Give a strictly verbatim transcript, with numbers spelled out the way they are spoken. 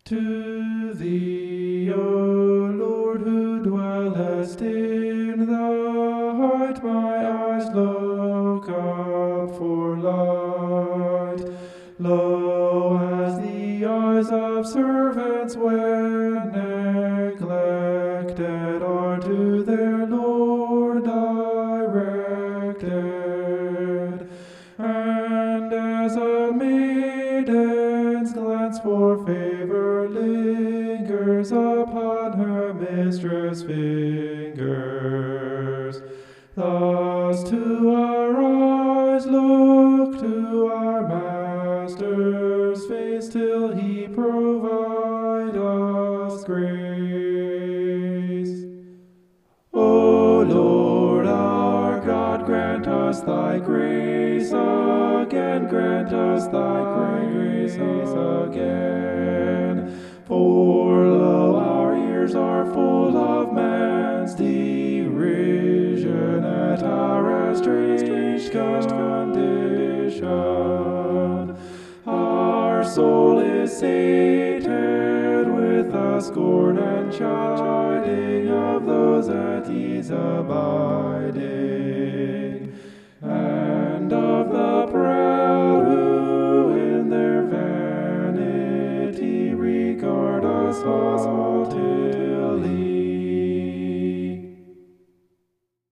To thee, O Lord, who dwellest in the height, my eyes look up for light. Lo, as the eyes of servants when neglected are to their Lord directed, and as a maiden's glance for favor lingers upon her mistress' fingers, thus to our eyes look to our Master's face till he provide us grace. O Lord our God, grant us thy grace again, grant us thy grace again. For lo, our ears are full of man's derision at our estranged condition. Our soul is sated with the scorn and chiding of those at ease abiding, and of the proud